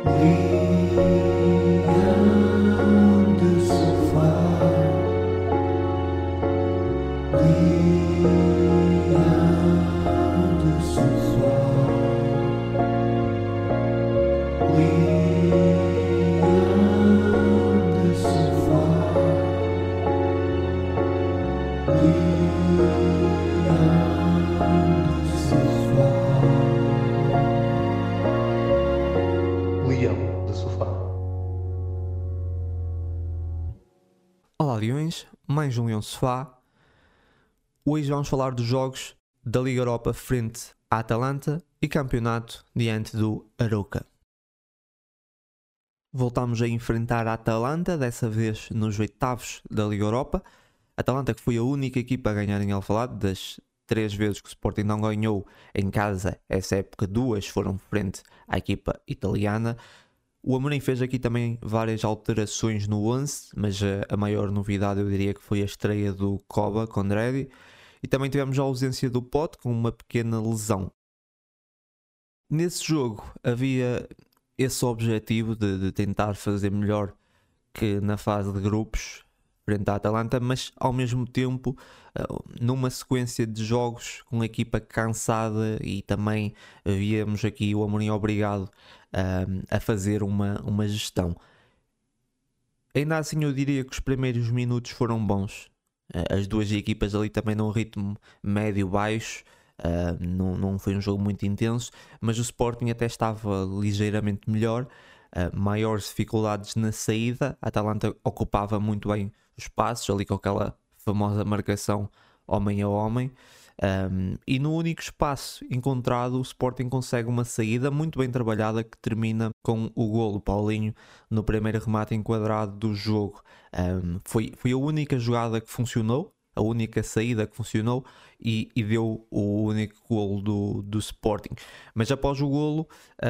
Leão de sofá, leão de sofá, leão de sofá, leão de sofá. Leão de sofá. Olá Leões, mais um Leão Sofá. Hoje vamos falar dos jogos da Liga Europa frente à Atalanta e campeonato diante do Arouca. Voltamos a enfrentar a Atalanta, dessa vez nos oitavos da Liga Europa. A Atalanta que foi a única equipa a ganhar em Alvalade, das 3 vezes que o Sporting não ganhou em casa essa época, 2 foram frente à equipa italiana. O Amorim fez aqui também várias alterações no 11, mas a maior novidade eu diria que foi a estreia do Koba com Dredi. E também tivemos a ausência do Pote com uma pequena lesão. Nesse jogo havia esse objetivo de tentar fazer melhor que na fase de grupos frente à Atalanta, mas ao mesmo tempo numa sequência de jogos com a equipa cansada e também víamos aqui o Amorim obrigado a fazer uma gestão. Ainda assim eu diria que os primeiros minutos foram bons. As duas equipas ali também num ritmo médio-baixo, não foi um jogo muito intenso, mas o Sporting até estava ligeiramente melhor, maiores dificuldades na saída. A Atalanta ocupava muito bem os espaços, ali com aquela famosa marcação homem a homem, e no único espaço encontrado o Sporting consegue uma saída muito bem trabalhada que termina com o golo. Paulinho no primeiro remate enquadrado do jogo. Foi a única jogada que funcionou, a única saída que funcionou e deu o único golo do Sporting. Mas após o golo,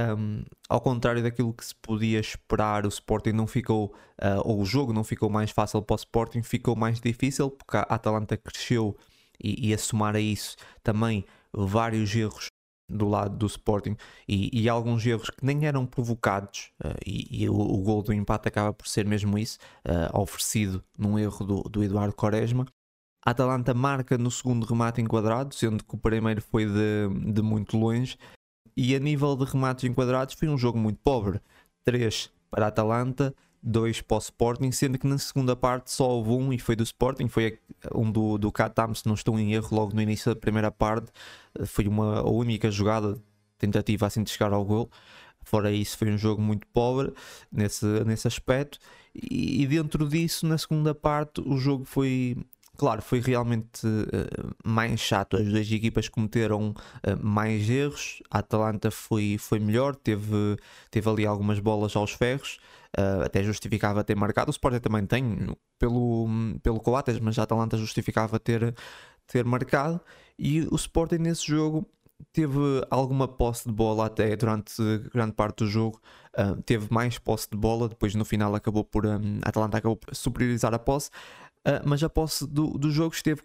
ao contrário daquilo que se podia esperar, o Sporting não ficou, ou o jogo não ficou mais fácil para o Sporting, ficou mais difícil, porque a Atalanta cresceu e a somar a isso também vários erros do lado do Sporting e alguns erros que nem eram provocados, e o gol do empate acaba por ser mesmo isso, oferecido num erro do Eduardo Quaresma. A Atalanta marca no segundo remate enquadrado, sendo que o primeiro foi de muito longe, e a nível de remates enquadrados foi um jogo muito pobre. 3 para a Atalanta, 2 para o Sporting, sendo que na segunda parte só houve um e foi do Sporting, foi um do Katam, se não estou em erro, logo no início da primeira parte. Foi a única jogada, tentativa assim de chegar ao gol. Fora isso foi um jogo muito pobre nesse aspecto, e dentro disso na segunda parte o jogo foi... Claro, foi realmente mais chato. As duas equipas cometeram mais erros. A Atalanta foi melhor, teve ali algumas bolas aos ferros, até justificava ter marcado. O Sporting também tem pelo Coates, mas a Atalanta justificava ter marcado. E o Sporting nesse jogo teve alguma posse de bola até durante grande parte do jogo. Teve mais posse de bola, depois no final a Atalanta acabou por superiorizar a posse. Mas a posse do jogo esteve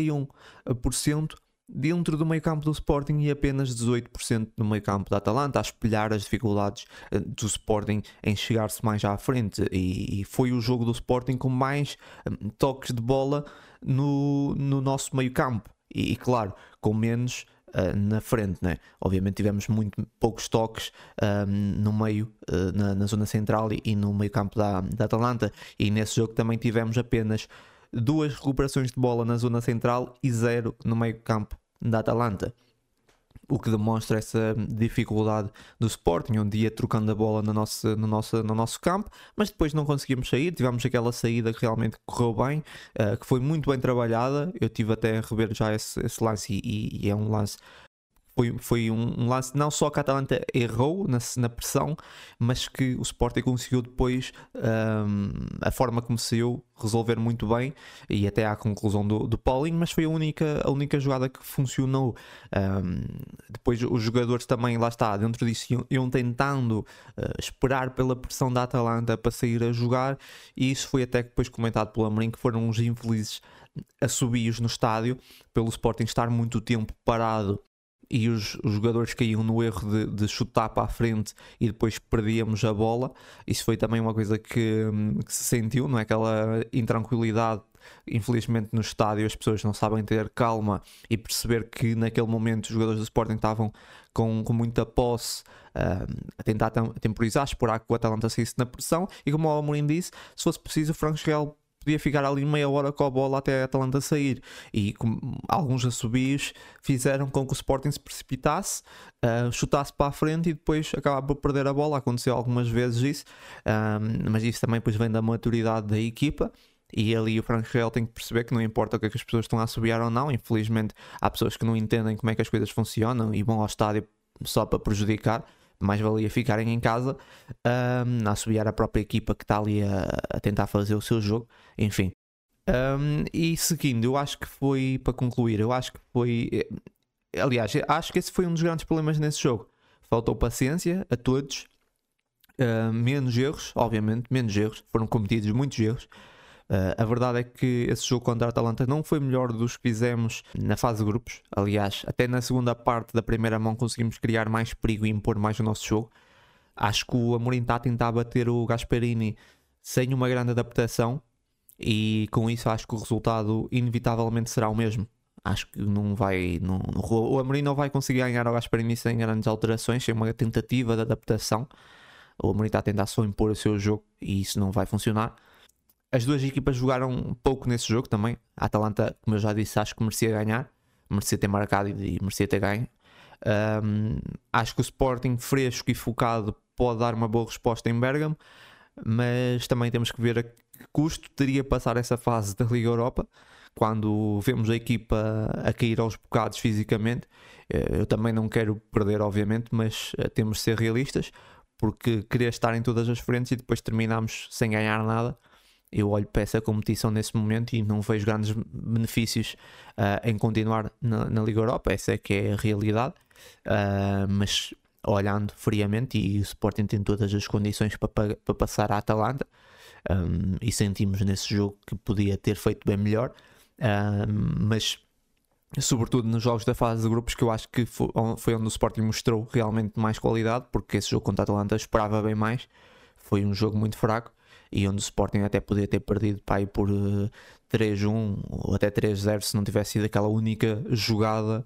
41% dentro do meio campo do Sporting e apenas 18% no meio campo da Atalanta, a espelhar as dificuldades do Sporting em chegar-se mais à frente, e foi o jogo do Sporting com mais toques de bola no nosso meio campo e claro, com menos na frente, né? Obviamente tivemos muito poucos toques no meio, na zona central e no meio campo da Atalanta, e nesse jogo também tivemos apenas 2 recuperações de bola na zona central e 0 no meio campo da Atalanta, o que demonstra essa dificuldade do Sporting, onde ia trocando a bola no nosso campo, mas depois não conseguimos sair. Tivemos aquela saída que realmente correu bem, que foi muito bem trabalhada. Eu tive até a rever já esse lance e é um lance... Foi um lance não só que a Atalanta errou na pressão, mas que o Sporting conseguiu depois, a forma como saiu, resolver muito bem, e até à conclusão do Paulinho, mas foi a única jogada que funcionou. Depois os jogadores também, lá está, dentro disso iam tentando esperar pela pressão da Atalanta para sair a jogar, e isso foi até depois comentado pelo Amorim, que foram uns infelizes assobios no estádio, pelo Sporting estar muito tempo parado e os jogadores caíam no erro de chutar para a frente e depois perdíamos a bola. Isso foi também uma coisa que se sentiu, não é? Aquela intranquilidade. Infelizmente no estádio as pessoas não sabem ter calma e perceber que naquele momento os jogadores do Sporting estavam com muita posse, a tentar temporizar, esperar que o Atalanta saísse na pressão, e como o Amorim disse, se fosse preciso o Franco Real podia ficar ali meia hora com a bola até a Atalanta sair, e alguns assobios fizeram com que o Sporting se precipitasse, chutasse para a frente e depois acabava por perder a bola. Aconteceu algumas vezes isso, mas isso também depois vem da maturidade da equipa. E ali o Franco Real tem que perceber que não importa o que é que as pessoas estão a assobiar ou não. Infelizmente há pessoas que não entendem como é que as coisas funcionam e vão ao estádio só para prejudicar. Mais valia ficarem em casa a assobiar a própria equipa que está ali a tentar fazer o seu jogo. Enfim. E seguindo, eu acho que foi, para concluir, eu acho que foi... Aliás, acho que esse foi um dos grandes problemas nesse jogo. Faltou paciência a todos. Menos erros, obviamente, menos erros. Foram cometidos muitos erros. A verdade é que esse jogo contra a Atalanta não foi melhor dos que fizemos na fase de grupos. Aliás, até na segunda parte da primeira mão conseguimos criar mais perigo e impor mais o nosso jogo. Acho que o Amorim está a tentar bater o Gasperini sem uma grande adaptação, e com isso acho que o resultado inevitavelmente será o mesmo. Acho que o Amorim não vai conseguir ganhar ao Gasperini sem grandes alterações, sem uma tentativa de adaptação. O Amorim está a tentar só impor o seu jogo e isso não vai funcionar. As duas equipas jogaram um pouco nesse jogo também. A Atalanta, como eu já disse, acho que merecia ganhar, merecia ter marcado e merecia ter ganho. Acho que o Sporting fresco e focado pode dar uma boa resposta em Bérgamo, mas também temos que ver a que custo teria passar essa fase da Liga Europa, quando vemos a equipa a cair aos bocados fisicamente. Eu também não quero perder, obviamente, mas temos de ser realistas, porque querer estar em todas as frentes e depois terminamos sem ganhar nada. Eu olho para essa competição nesse momento e não vejo grandes benefícios em continuar na Liga Europa. Essa é que é a realidade. Mas olhando friamente, e o Sporting tem todas as condições para passar à Atalanta, e sentimos nesse jogo que podia ter feito bem melhor, mas sobretudo nos jogos da fase de grupos, que eu acho que foi onde o Sporting mostrou realmente mais qualidade, porque esse jogo contra a Atalanta esperava bem mais. Foi um jogo muito fraco e onde o Sporting até podia ter perdido pai por 3-1 ou até 3-0 se não tivesse sido aquela única jogada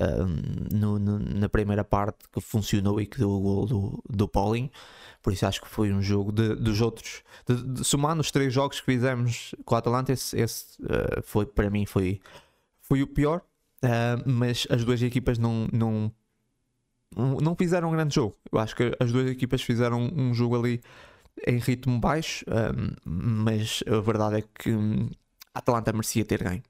na primeira parte que funcionou e que deu o gol do Paulinho. Por isso acho que foi um jogo dos outros, somando os 3 jogos que fizemos com a Atalanta, esse foi, para mim, foi o pior. Mas as duas equipas não fizeram um grande jogo. Eu acho que as duas equipas fizeram um jogo ali em ritmo baixo, mas a verdade é que a Atalanta merecia ter ganho.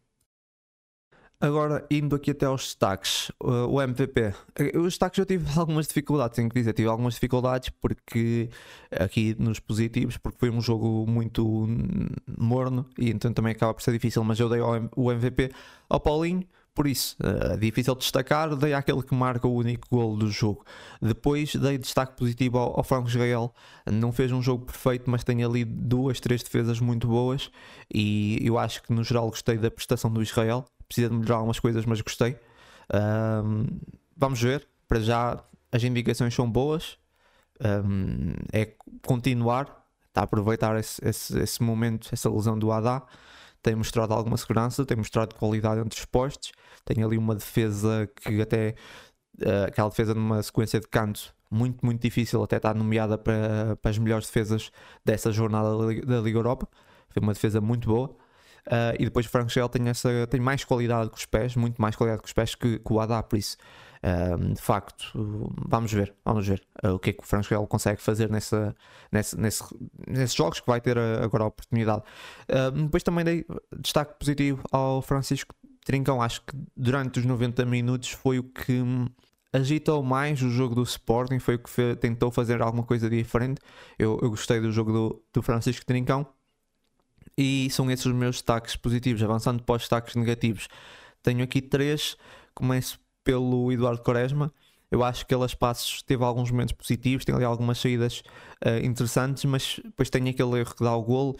Agora, indo aqui até aos destaques, o MVP. Os destaques eu tive algumas dificuldades, tenho que dizer, tive algumas dificuldades porque aqui nos positivos, porque foi um jogo muito morno e então também acaba por ser difícil, mas eu dei o MVP ao Paulinho. Por isso, difícil de destacar, dei àquele que marca o único golo do jogo. Depois dei destaque positivo ao Franco Israel. Não fez um jogo perfeito, mas tem ali 2, 3 defesas muito boas. E eu acho que no geral gostei da prestação do Israel. Precisa de melhorar algumas coisas, mas gostei. Vamos ver. Para já as indicações são boas. É continuar. Está a aproveitar esse momento, essa lesão do Haddad. Tem mostrado alguma segurança, tem mostrado qualidade entre os postos, tem ali uma defesa que até, aquela defesa numa sequência de canto muito, muito difícil, até está nomeada para as melhores defesas dessa jornada da Liga Europa. Foi uma defesa muito boa. E depois o Franco Gel tem mais qualidade com os pés, muito mais qualidade com os pés que o Haddad, por isso de facto vamos ver o que é que o Franco Gel consegue fazer nesses jogos que vai ter agora a oportunidade. Depois também dei destaque positivo ao Francisco Trincão. Acho que durante os 90 minutos foi o que agitou mais o jogo do Sporting, foi o que tentou fazer alguma coisa diferente. Eu gostei do jogo do Francisco Trincão. E são esses os meus destaques positivos. Avançando para os destaques negativos, tenho aqui 3. Começo pelo Eduardo Quaresma. Eu acho que ele a espaços teve alguns momentos positivos, tem ali algumas saídas interessantes, mas depois tem aquele erro que dá o golo.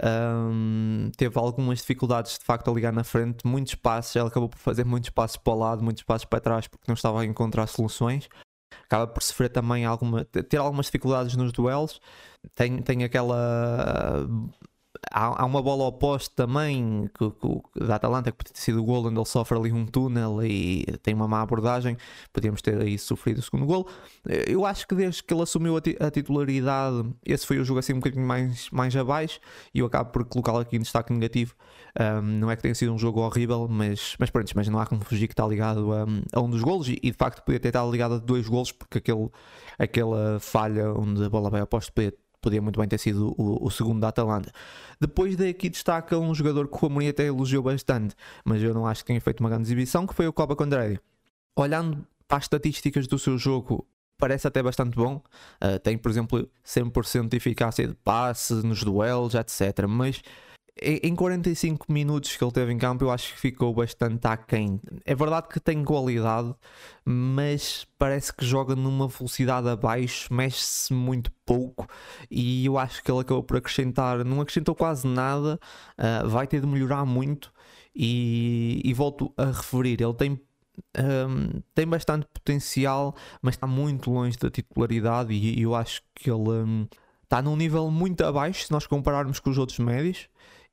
Teve algumas dificuldades de facto a ligar na frente, muitos passos, ele acabou por fazer muitos passos para o lado, muitos passos para trás porque não estava a encontrar soluções. Acaba por sofrer também ter algumas dificuldades nos duelos. Tem aquela. Há uma bola oposta também da Atalanta que podia ter sido o golo, onde ele sofre ali um túnel e tem uma má abordagem. Podíamos ter aí sofrido o segundo golo. Eu acho que desde que ele assumiu a titularidade, esse foi o jogo assim um bocadinho mais abaixo, e eu acabo por colocá-lo aqui em destaque negativo. Não é que tenha sido um jogo horrível, mas pronto, mas não há como fugir que está ligado a um dos golos, e de facto podia ter estado ligado a 2 golos, porque aquela falha onde a bola vai ao poste podia muito bem ter sido o segundo da Atalanta. Depois daqui destaca um jogador que o Amorim até elogiou bastante, mas eu não acho que tenha feito uma grande exibição, que foi o Coba Condredi. Olhando para as estatísticas do seu jogo, parece até bastante bom. Tem, por exemplo, 100% de eficácia de passe nos duelos, etc. Mas em 45 minutos que ele teve em campo, eu acho que ficou bastante aquém. É verdade que tem qualidade, mas parece que joga numa velocidade abaixo, mexe-se muito pouco, e eu acho que ele acabou por acrescentar, não acrescentou quase nada. Vai ter de melhorar muito, e volto a referir, ele tem bastante potencial, mas está muito longe da titularidade, e eu acho que ele está num nível muito abaixo se nós compararmos com os outros médios.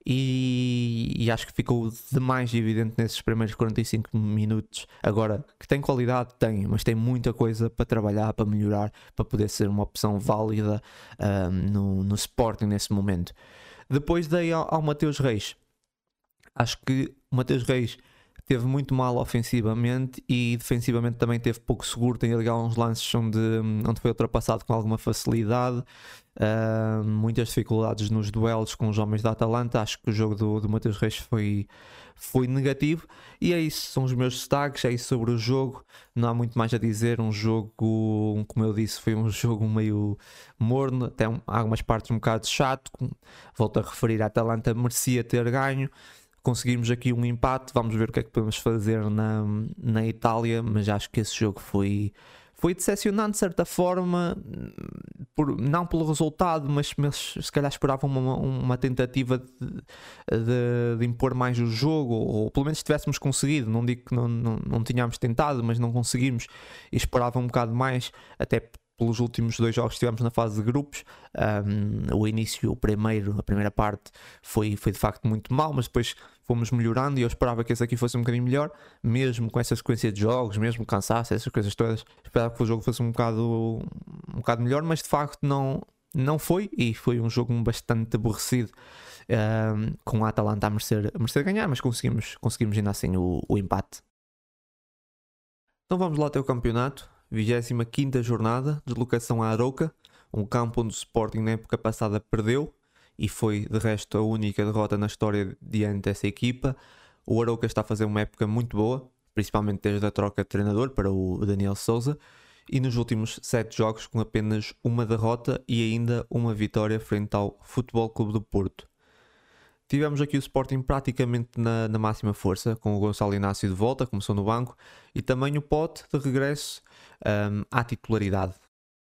E acho que ficou demais evidente nesses primeiros 45 minutos. Agora, que tem qualidade, tem, mas tem muita coisa para trabalhar, para melhorar, para poder ser uma opção válida no Sporting nesse momento. Depois dei ao Mateus Reis. Acho que o Mateus Reis teve muito mal ofensivamente, e defensivamente também teve pouco seguro. Tem ali uns lances onde foi ultrapassado com alguma facilidade. Muitas dificuldades nos duelos com os homens da Atalanta. Acho que o jogo do Mateus Reis foi negativo, e é isso, são os meus destaques, é isso sobre o jogo. Não há muito mais a dizer. Um jogo, como eu disse, foi um jogo meio morno, até algumas partes um bocado chato. Volto a referir, a Atalanta merecia ter ganho. Conseguimos aqui um empate, vamos ver o que é que podemos fazer na Itália, mas acho que esse jogo foi decepcionante de certa forma, não pelo resultado, mas se calhar esperavam uma tentativa de impor mais o jogo, ou pelo menos tivéssemos conseguido. Não digo que não tínhamos tentado, mas não conseguimos, e esperava um bocado mais, até pelos últimos 2 jogos que estivemos na fase de grupos. O início, a primeira parte foi de facto muito mau, mas depois fomos melhorando, e eu esperava que esse aqui fosse um bocadinho melhor, mesmo com essa sequência de jogos, mesmo cansaço, essas coisas todas. Esperava que o jogo fosse um bocado melhor, mas de facto não foi, e foi um jogo bastante aborrecido, com a Atalanta a merecer ganhar, mas conseguimos ainda assim o empate. Então vamos lá até o campeonato. 25ª jornada, deslocação a Arouca, um campo onde o Sporting na época passada perdeu, e foi de resto a única derrota na história diante dessa equipa. O Arouca está a fazer uma época muito boa, principalmente desde a troca de treinador para o Daniel Sousa, e nos últimos 7 jogos com apenas uma derrota e ainda uma vitória frente ao Futebol Clube do Porto. Tivemos aqui o Sporting praticamente na máxima força, com o Gonçalo Inácio de volta, começou no banco, e também o Pote de regresso à titularidade.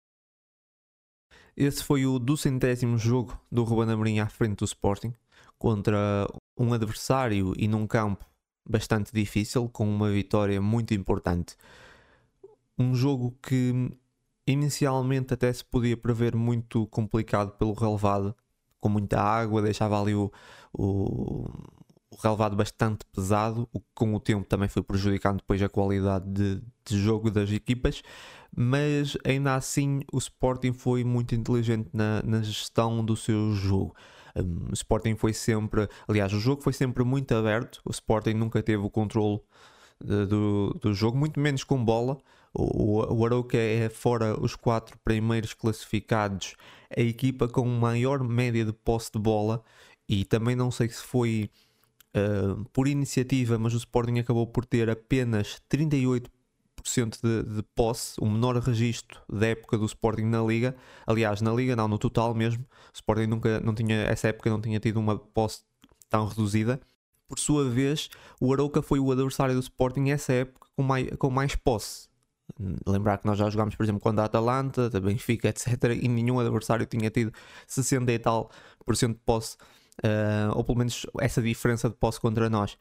Esse foi o 200º jogo do Ruben Amorim à frente do Sporting, contra um adversário e num campo bastante difícil, com uma vitória muito importante. Um jogo que inicialmente até se podia prever muito complicado pelo relevado, com muita água, deixava ali o relevado bastante pesado, o que com o tempo também foi prejudicando depois a qualidade de jogo das equipas, mas ainda assim o Sporting foi muito inteligente na gestão do seu jogo. O Sporting foi sempre, aliás, o jogo foi sempre muito aberto. O Sporting nunca teve o controle do jogo, muito menos com bola. O Arouca é, fora os 4 primeiros classificados, a equipa com maior média de posse de bola, e também não sei se foi por iniciativa, mas o Sporting acabou por ter apenas 38% de posse, o menor registro da época do Sporting na Liga. Aliás, na Liga não, no total mesmo. O Sporting essa época não tinha tido uma posse tão reduzida. Por sua vez, o Arouca foi o adversário do Sporting essa época com mais posse. Lembrar que nós já jogámos, por exemplo, contra a Atalanta, da Benfica, etc. E nenhum adversário tinha tido 60 e tal por cento de posse, ou pelo menos essa diferença de posse contra nós.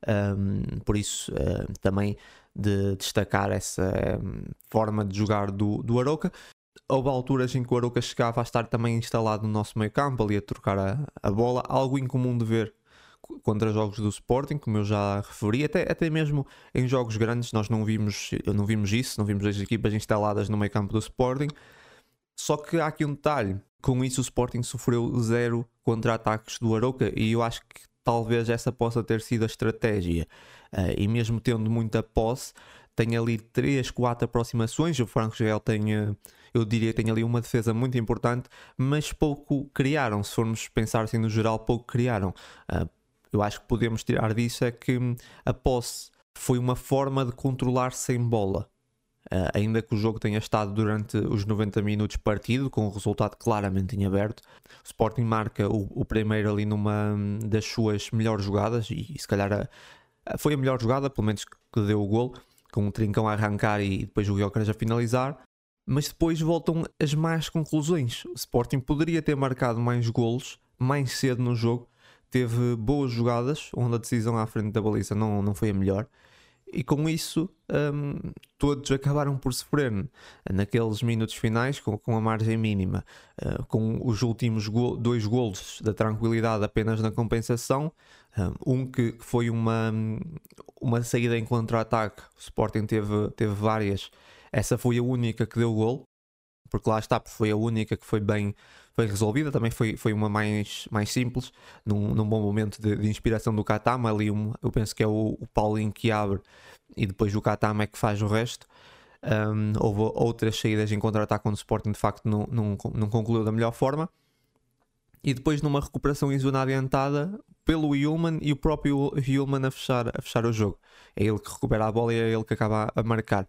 Por isso, também de destacar essa forma de jogar do Arouca. Houve alturas em que o Arouca chegava a estar também instalado no nosso meio campo, ali a trocar a bola, algo incomum de ver contra jogos do Sporting, como eu já referi, até mesmo em jogos grandes nós não vimos isso, não vimos as equipas instaladas no meio campo do Sporting. Só que há aqui um detalhe, com isso o Sporting sofreu 0 contra-ataques do Arouca, e eu acho que talvez essa possa ter sido a estratégia. E mesmo tendo muita posse, tem ali 3, 4 aproximações. O Franco Gel eu diria que tem ali uma defesa muito importante, mas pouco criaram. Se formos pensar assim no geral, pouco criaram. Eu acho que podemos tirar disso é que a posse foi uma forma de controlar sem bola. Ainda que o jogo tenha estado durante os 90 minutos partido, com o resultado claramente em aberto, o Sporting marca o primeiro ali numa das suas melhores jogadas, e se calhar foi a melhor jogada, pelo menos que deu o golo, com o Trincão a arrancar e depois o Gyökeres a finalizar. Mas depois voltam as más conclusões. O Sporting poderia ter marcado mais golos mais cedo no jogo, teve boas jogadas, onde a decisão à frente da baliza não foi a melhor. E com isso, todos acabaram por sofrer naqueles minutos finais, com a margem mínima, com os últimos 2 golos da tranquilidade apenas na compensação. Que foi uma saída em contra-ataque. O Sporting teve várias. Essa foi a única que deu golo, porque lá está, foi a única que foi resolvida. Também foi uma mais simples, num bom momento de inspiração do Katama. Ali eu penso que é o Paulinho que abre, e depois o Katama é que faz o resto. Houve outras saídas em contra-ataque onde o Sporting de facto não concluiu da melhor forma. E depois numa recuperação em zona adiantada pelo Yulman, e o próprio Yulman a fechar o jogo. É ele que recupera a bola e é ele que acaba a marcar.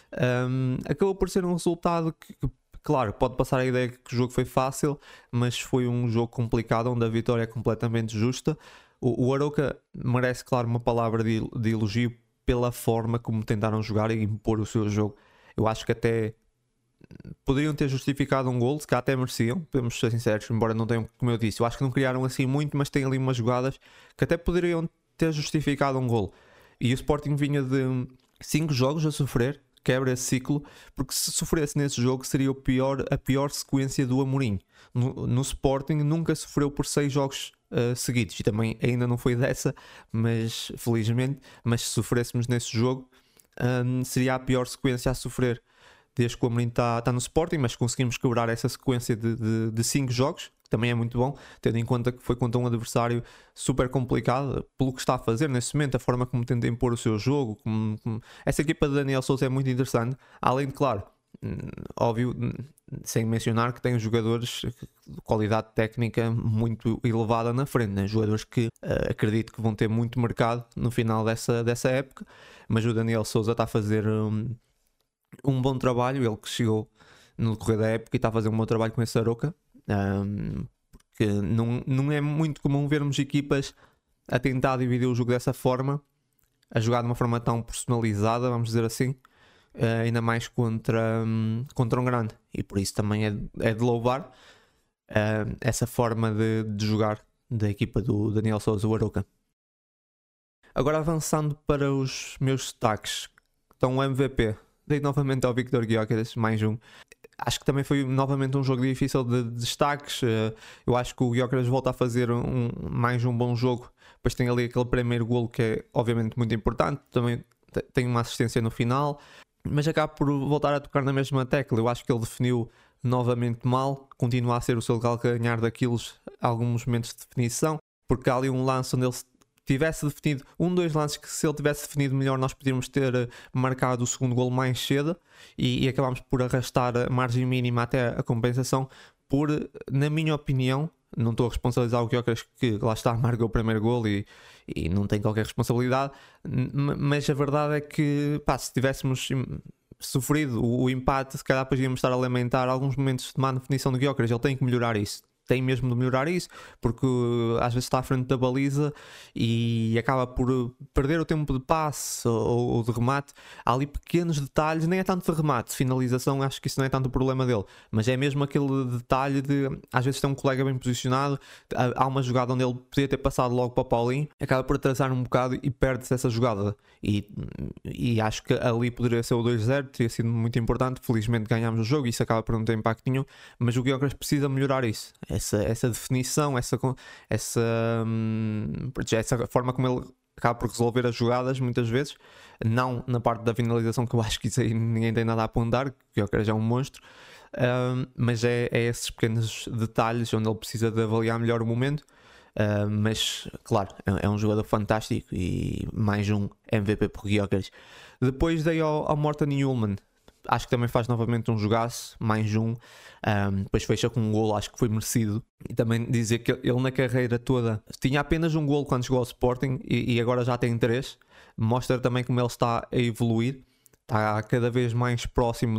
Acabou por ser um resultado que, claro, pode passar a ideia que o jogo foi fácil, mas foi um jogo complicado, onde a vitória é completamente justa. O Arouca merece, claro, uma palavra de elogio pela forma como tentaram jogar e impor o seu jogo. Eu acho que até poderiam ter justificado um gol, se cá até mereciam, podemos ser sinceros, embora não tenham, como eu disse, eu acho que não criaram assim muito, mas tem ali umas jogadas que até poderiam ter justificado um gol. E o Sporting vinha de 5 jogos a sofrer, quebra esse ciclo, porque se sofresse nesse jogo seria a pior sequência do Amorim. No Sporting nunca sofreu por 6 jogos seguidos, e também ainda não foi dessa, mas felizmente, mas se sofrêssemos nesse jogo, seria a pior sequência a sofrer desde que o Amorim está no Sporting, mas conseguimos quebrar essa sequência de 5 jogos, que também é muito bom, tendo em conta que foi contra um adversário super complicado, pelo que está a fazer nesse momento, a forma como tenta impor o seu jogo. Essa equipa de Daniel Sousa é muito interessante, além de, claro, óbvio, sem mencionar que tem jogadores de qualidade técnica muito elevada na frente, né? Jogadores que acredito que vão ter muito mercado no final dessa época, mas o Daniel Sousa está a fazer um bom trabalho. Ele que chegou no decorrer da época e está a fazer um bom trabalho com esse Arouca, porque não é muito comum vermos equipas a tentar dividir o jogo dessa forma, a jogar de uma forma tão personalizada, vamos dizer assim, ainda mais contra um grande, e por isso também é de louvar essa forma de jogar da equipa do Daniel Sousa, o Arouca. Agora avançando para os meus destaques, então o MVP. Dei novamente ao Victor Gyökeres, mais um. Acho que também foi novamente um jogo difícil de destaques. Eu acho que o Gyökeres volta a fazer mais um bom jogo. Depois tem ali aquele primeiro golo que é obviamente muito importante. Também tem uma assistência no final. Mas acaba por voltar a tocar na mesma tecla. Eu acho que ele definiu novamente mal. Continua a ser o seu calcanhar daqueles alguns momentos de definição. Porque há ali um lance onde ele tivesse definido 2 lances que, se ele tivesse definido melhor, nós podíamos ter marcado o segundo golo mais cedo, e acabámos por arrastar a margem mínima até a compensação, na minha opinião, não estou a responsabilizar o Gyökeres, que lá está, marcou o primeiro golo e não tem qualquer responsabilidade, mas a verdade é que, se tivéssemos sofrido o empate, se calhar podíamos estar a lamentar alguns momentos de má definição do Gyökeres. Ele tem que melhorar isso. tem mesmo de melhorar isso, porque às vezes está à frente da baliza e acaba por perder o tempo de passe ou de remate. Há ali pequenos detalhes, nem é tanto de remate, de finalização, acho que isso não é tanto o problema dele, mas é mesmo aquele detalhe de, às vezes tem um colega bem posicionado, há uma jogada onde ele podia ter passado logo para o Paulinho, acaba por atrasar um bocado e perde-se essa jogada, e acho que ali poderia ser o 2-0, teria sido muito importante. Felizmente ganhámos o jogo e isso acaba por não ter impacto nenhum, mas o Gyökeres precisa melhorar isso, essa definição, essa forma como ele acaba por resolver as jogadas muitas vezes, não na parte da finalização, que eu acho que isso aí ninguém tem nada a apontar, que o Gyökeres é um monstro, mas é esses pequenos detalhes onde ele precisa de avaliar melhor o momento. Mas claro, é um jogador fantástico e mais um MVP por Gyökeres. Depois dei ao Morten Hjulmand, acho que também faz novamente um jogaço, mais um. Depois fecha com um golo, acho que foi merecido. E também dizer que ele na carreira toda tinha apenas um golo quando chegou ao Sporting e agora já tem 3. Mostra também como ele está a evoluir, está cada vez mais próximo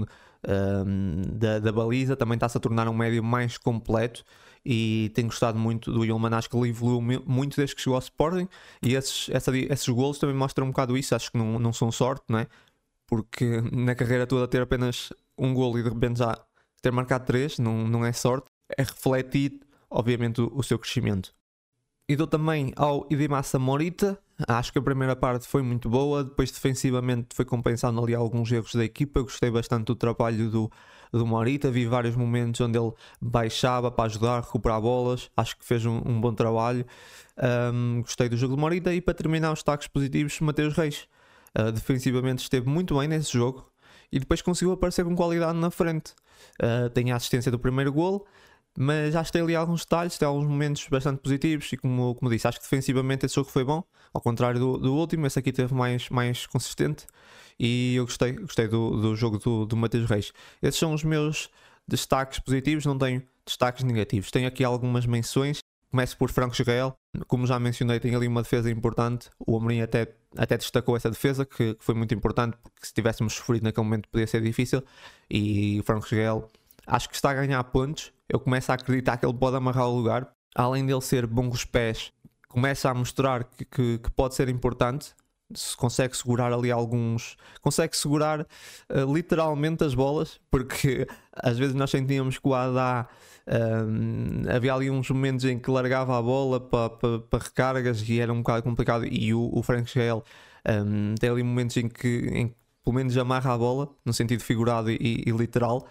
da baliza, também está-se a tornar um médio mais completo. E tenho gostado muito do Hjulmand, acho que ele evoluiu muito desde que chegou ao Sporting. E esses golos também mostram um bocado isso. Acho que não são sorte, não é? Porque na carreira toda ter apenas um golo e de repente já ter marcado 3 não é sorte, é refletir obviamente o seu crescimento. E dou também ao Idimassa Morita, acho que a primeira parte foi muito boa, depois defensivamente foi compensando ali alguns erros da equipa. Gostei bastante do trabalho do Morita, vi vários momentos onde ele baixava para ajudar, recuperar bolas, acho que fez um bom trabalho. Gostei do jogo do Morita. E para terminar os destaques positivos, Mateus Reis. Defensivamente esteve muito bem nesse jogo e depois conseguiu aparecer com qualidade na frente. Tem a assistência do primeiro golo, mas acho que tem ali alguns detalhes, tem alguns momentos bastante positivos e como disse, acho que defensivamente esse jogo foi bom, ao contrário do último. Esse aqui teve mais consistente e eu gostei do jogo do Mateus Reis. Esses são os meus destaques positivos, não tenho destaques negativos. Tenho aqui algumas menções. Começo por Franco Israel, como já mencionei, tem ali uma defesa importante. O Amorim até destacou essa defesa, que foi muito importante, porque se tivéssemos sofrido naquele momento podia ser difícil. E o Franco Israel acho que está a ganhar pontos. Eu começo a acreditar que ele pode amarrar o lugar. Além dele ser bom com os pés, começa a mostrar que pode ser importante. Se consegue segurar ali consegue segurar literalmente as bolas, porque às vezes nós sentíamos que o Haddad havia ali uns momentos em que largava a bola para recargas e era um bocado complicado, e o Franco Israel tem ali momentos em que pelo menos amarra a bola, no sentido figurado e literal,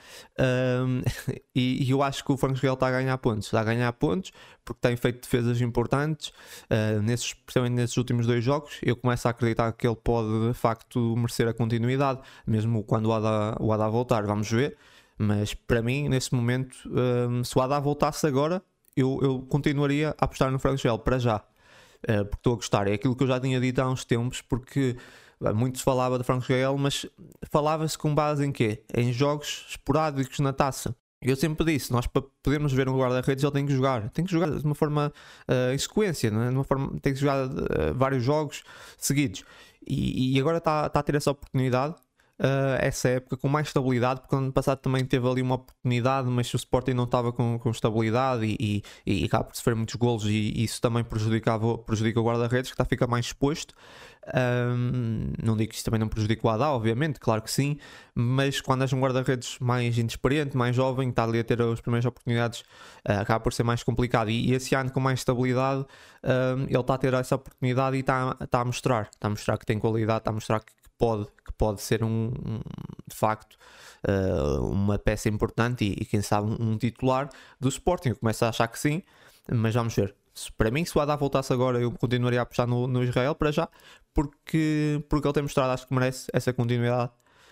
e eu acho que o Franco Israel está a ganhar pontos porque tem feito defesas importantes, especialmente nesses últimos 2 jogos. Eu começo a acreditar que ele pode de facto merecer a continuidade, mesmo quando o Haddad voltar, vamos ver. Mas para mim, nesse momento, se o Haddad voltasse agora, eu continuaria a apostar no Franco Israel para já, porque estou a gostar. É aquilo que eu já tinha dito há uns tempos, porque muito se falava de Franco Israel, mas falava-se com base em quê? Em jogos esporádicos na taça. Eu sempre disse, nós para podermos ver um guarda-redes ele tem que jogar de uma forma em sequência, não é? Tem que jogar vários jogos seguidos, e agora está a ter essa oportunidade. Essa época com mais estabilidade, porque ano passado também teve ali uma oportunidade, mas o Sporting não estava com estabilidade e acaba por sofrer muitos golos, e isso também prejudica o guarda-redes, que fica mais exposto. Não digo que isso também não prejudica o Haddad, obviamente, claro que sim, mas quando és um guarda-redes mais inexperiente, mais jovem, está ali a ter as primeiras oportunidades, acaba por ser mais complicado. E esse ano com mais estabilidade, ele está a ter essa oportunidade e está a mostrar que tem qualidade, está a mostrar que pode ser de facto uma peça importante e quem sabe um titular do Sporting. Eu começo a achar que sim, mas vamos ver. Para mim, se o Haddad voltasse agora, eu continuaria a apostar no Israel para já, porque ele tem mostrado, acho que merece essa continuidade,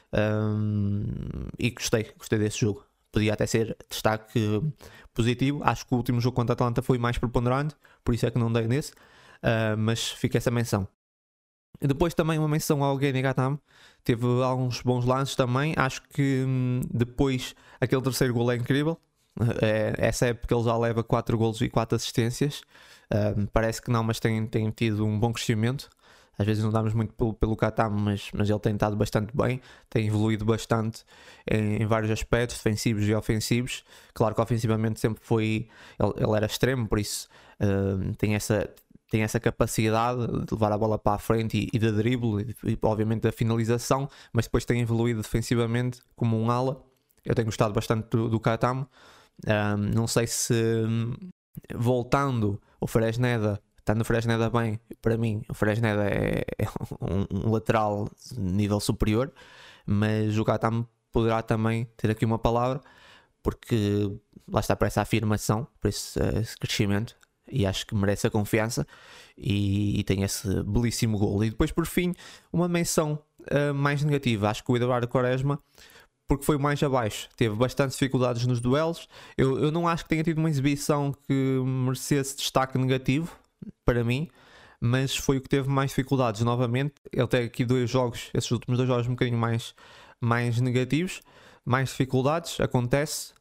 e gostei desse jogo. Podia até ser destaque positivo. Acho que o último jogo contra a Atalanta foi mais preponderante, por isso é que não dei nesse, mas fica essa menção. Depois também uma menção ao Geni Gattam, teve alguns bons lances também. Acho que depois aquele terceiro gol é incrível. Essa época ele já leva 4 golos e 4 assistências. Parece que não, mas tem tido um bom crescimento. Às vezes não damos muito pelo Katam, mas ele tem estado bastante bem, tem evoluído bastante em vários aspectos, defensivos e ofensivos. Claro que ofensivamente sempre foi, ele era extremo, por isso tem essa capacidade de levar a bola para a frente e de drible e obviamente da finalização, mas depois tem evoluído defensivamente como um ala. Eu tenho gostado bastante do Katam. Não sei se voltando o Fresneda, estando o Fresneda bem, para mim o Fresneda é um lateral de nível superior, mas o Katam poderá também ter aqui uma palavra, porque lá está para essa afirmação, para esse crescimento, e acho que merece a confiança e tem esse belíssimo gol. E depois por fim uma menção mais negativa, acho que o Eduardo Quaresma, porque foi mais abaixo, teve bastantes dificuldades nos duelos. Eu não acho que tenha tido uma exibição que merecesse destaque negativo para mim, mas foi o que teve mais dificuldades novamente. Ele tem aqui esses últimos 2 jogos um bocadinho mais negativos, mais dificuldades, acontece,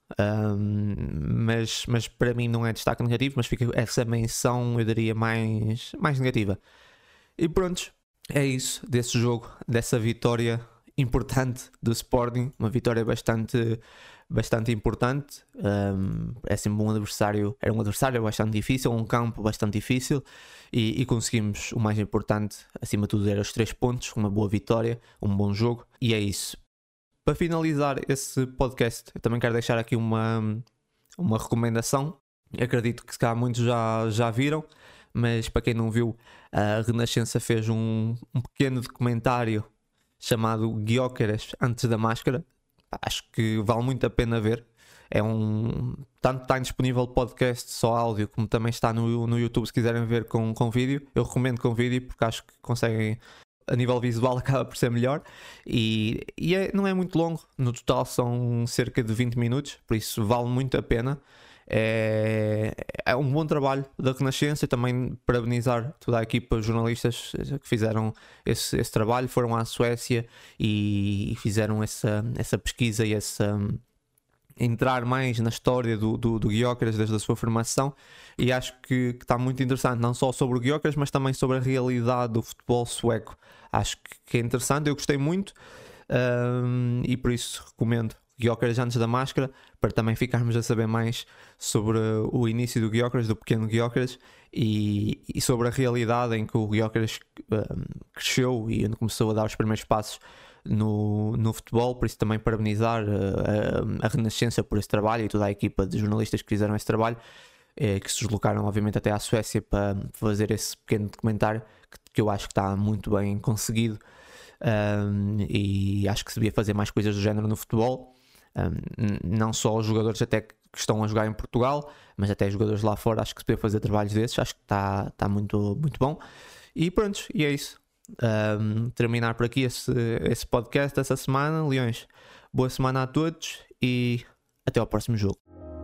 mas para mim não é destaque negativo, mas fica essa menção, eu diria, mais negativa. E pronto, é isso desse jogo, dessa vitória importante do Sporting, uma vitória bastante importante. É sempre era um adversário bastante difícil, um campo bastante difícil, e conseguimos o mais importante, acima de tudo, era os 3 pontos, uma boa vitória, um bom jogo, e é isso. Para finalizar esse podcast, eu também quero deixar aqui uma recomendação. Eu acredito que se calhar muitos já viram, mas para quem não viu, a Renascença fez um pequeno documentário chamado Gyökeres Antes da Máscara. Acho que vale muito a pena ver. Tanto está disponível podcast só áudio, como também está no YouTube se quiserem ver com vídeo. Eu recomendo com vídeo porque acho que conseguem, a nível visual acaba por ser melhor, e não é muito longo, no total são cerca de 20 minutos, por isso vale muito a pena. É um bom trabalho da Renascença, e também parabenizar toda a equipa de jornalistas que fizeram esse trabalho, foram à Suécia e fizeram essa pesquisa e entrar mais na história do Gyökeres desde a sua formação, e acho que está muito interessante, não só sobre o Gyökeres, mas também sobre a realidade do futebol sueco. Acho que é interessante, eu gostei muito, e por isso recomendo Gyökeres Antes da Máscara, para também ficarmos a saber mais sobre o início do Gyökeres, do pequeno Gyökeres, e sobre a realidade em que o Gyökeres cresceu e onde começou a dar os primeiros passos no futebol. Por isso também parabenizar a Renascença por esse trabalho e toda a equipa de jornalistas que fizeram esse trabalho, que se deslocaram obviamente até à Suécia para fazer esse pequeno documentário que eu acho que está muito bem conseguido, e acho que se devia fazer mais coisas do género no futebol. Não só os jogadores até que estão a jogar em Portugal, mas até jogadores lá fora, acho que se podia fazer trabalhos desses. Acho que está muito, muito bom. E pronto, e é isso. Terminar por aqui esse podcast dessa semana. Leões, boa semana a todos e até ao próximo jogo.